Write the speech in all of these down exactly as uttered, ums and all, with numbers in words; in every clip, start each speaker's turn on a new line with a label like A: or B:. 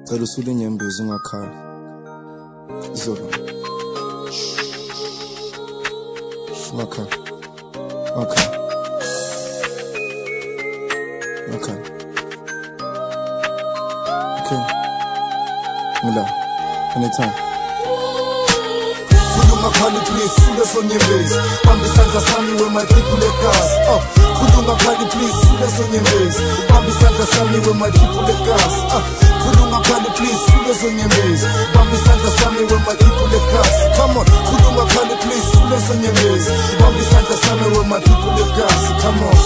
A: Cela usule inyembezi ungakhala Zoba Ungakhala Ungakhala Ungakhala Okay Ngila Anytime
B: Khuluma khali please sule sonyembezi Bambisandla sami with my people egas uh, Khuluma khali please sule sonyembezi Bambisandla sami with my people egas uh, Khuluma khali please sule sonyembezi Bambisandla sami with my people egas Come on Khuluma khali please sule sonyembezi Bambisandla sami with my people egas Come on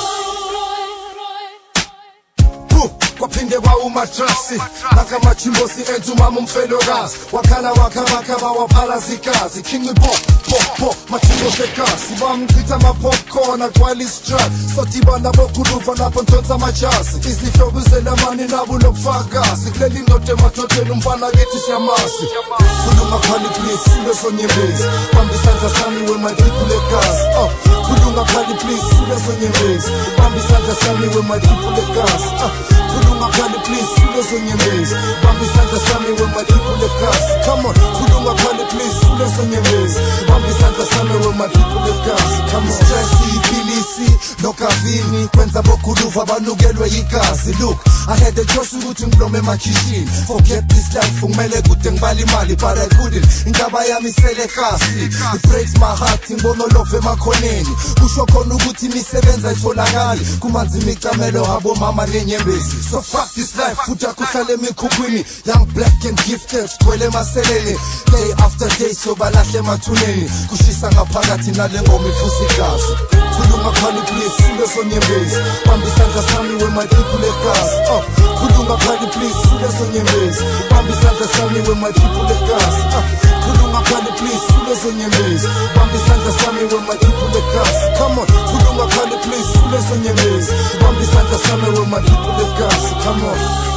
B: Kwaphinde wawumatrasi nakamachimbosi entu mama umfelokazi wakhala wakhabakaba waphalazikazi King Bo Bo Bo machimbosi ekasi bamchitha ama-popcorn agcwala istrut sodibana bokhuluva lapho ntonsa amajasi izihlobo zelamani nabo lobufakazi kuleli ndoda emadodeni umfana kithi siyamasi Khuluma khali please sule sonyembezi bambisandla sami with my people egas uh, Khuluma khali please sule sonyembezi bambisandla sami with my people egas uh, Khuluma khali please sule sonyembezi bambisandla sami with my people egas Come on Khuluma khali please sule sonyembezi bambisandla sami with my people egas Come on Stress iphilisi nokavini kwenza bokhuluva banukelwe igazi Look I had a choice ukuthi ngilome emakhishini Forget this life ngimele kude ngibala imali but I couldn't Indaba yami sele kasi It breaks my heart ngibona love emakhoneni Kusho khona ukuthi imisebenzi ayitholakali kumanzi imicamelo habo mama nenyembezi So fuck this life futhi akuhlale emikhukhwini Young black and gifted sigcwele emaseleni Day after day sobalahle emathuneni Kushisa ngaphakathi nale ngoma ifusa igazi Khuluma khali please sule sonyembezi Bambisandla sami with my people egas uh, Khuluma khali please sule sonyembezi Bambisandla sami with my people egas uh, Khuluma khali please sule sonyembezi Bambisandla sami with my people egas Come on Khuluma khali please sule sonyembezi Bambisandla sami with my people egas Come on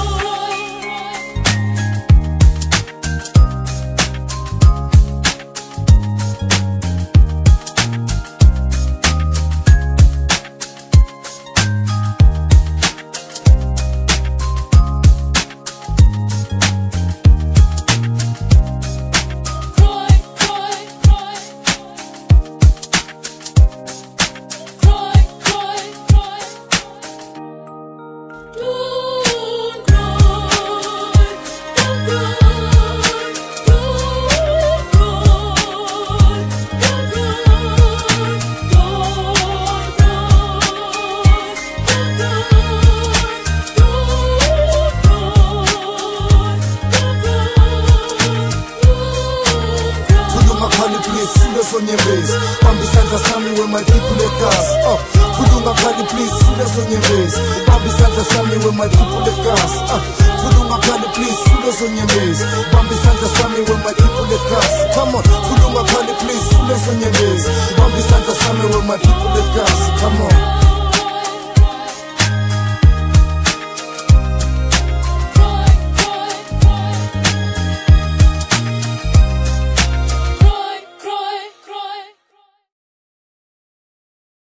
B: Sule sonyembezi bambisandla sami with my people egas uh, Khuluma khali please sule sonyembezi bambisandla sami with my people egas uh, Khuluma khali please sule sonyembezi bambisandla sami with my people egas Come on Khuluma khali please sule sonyembezi bambisandla sami with my people egas Come on